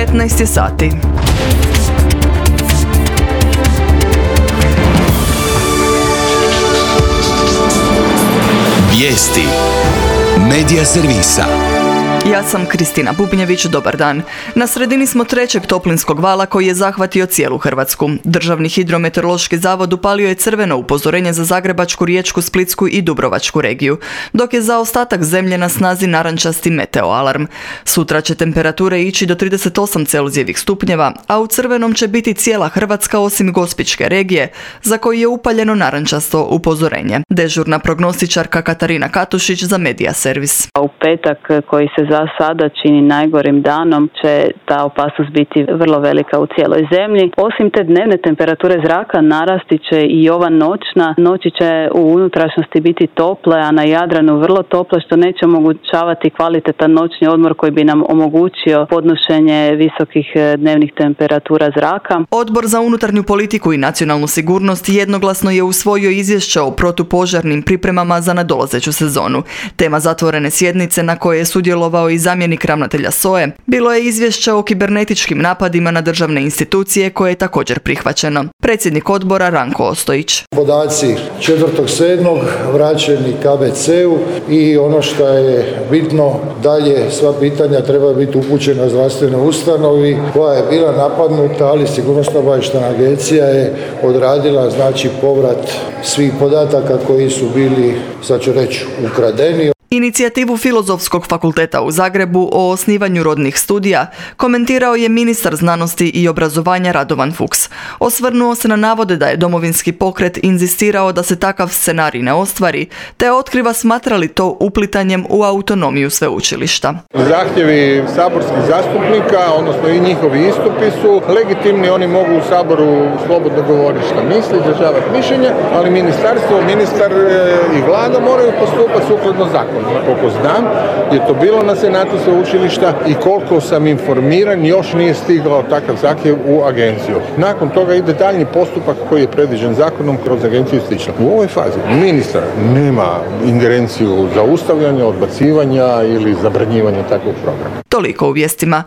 15 sati. Vijesti Medija servisa. Ja sam Kristina Bubnjević, dobar dan. Na sredini smo trećeg toplinskog vala koji je zahvatio cijelu Hrvatsku. Državni hidrometeorološki zavod upalio je crveno upozorenje za Zagrebačku, Riječku, Splitsku i Dubrovačku regiju, dok je za ostatak zemlje na snazi narančasti meteo alarm. Sutra će temperature ići do 38 Celzijevih stupnjeva, a u crvenom će biti cijela Hrvatska osim Gospićke regije, za koju je upaljeno narančasto upozorenje. Dežurna prognostičarka Katarina Katušić za Medija servis. U petak, koji se za sada čini najgorim danom, će ta opasnost biti vrlo velika u cijeloj zemlji. Osim te dnevne temperature zraka, narasti će i ova noćna. Noći će u unutrašnjosti biti tople, a na Jadranu vrlo tople, što neće omogućavati kvalitetan noćni odmor koji bi nam omogućio podnošenje visokih dnevnih temperatura zraka. Odbor za unutarnju politiku i nacionalnu sigurnost jednoglasno je usvojio izvješće o protupožarnim pripremama za nadolazeću sezonu. Tema zatvorene sjednice na kojoj je sudjelovao i zamjenik ravnatelja SOA-e bilo je izvješće o kibernetičkim napadima na državne institucije koje je također prihvaćeno. Predsjednik odbora Ranko Ostojić. Podaci 4.7. vraćeni KBC-u i ono što je bitno dalje, sva pitanja treba biti upućena zdravstvenoj ustanovi koja je bila napadnuta, ali Sigurnosno-obavještajna agencija je odradila povrat svih podataka koji su bili, sad ću reći, ukradeni. Inicijativu Filozofskog fakulteta u Zagrebu o osnivanju rodnih studija komentirao je ministar znanosti i obrazovanja Radovan Fuchs. Osvrnuo se na navode da je Domovinski pokret inzistirao da se takav scenarij ne ostvari, te otkriva smatra li to uplitanjem u autonomiju sveučilišta. Zahtjevi saborskih zastupnika, odnosno i njihovi istupi su legitimni, oni mogu u Saboru slobodno govoriti što misli, izražavati mišljenje, ali ministarstvo, ministar i vlada moraju postupati sukladno zakonu. Koliko znam je to bilo na Senatu sveučilišta i koliko sam informiran još nije stigao takav zahtjev u agenciju. Nakon toga ide daljnji postupak koji je predviđen zakonom kroz agenciju i slično. U ovoj fazi ministar nema ingerenciju zaustavljanja, odbacivanja ili zabranjivanja takvog programa. Toliko u vijestima.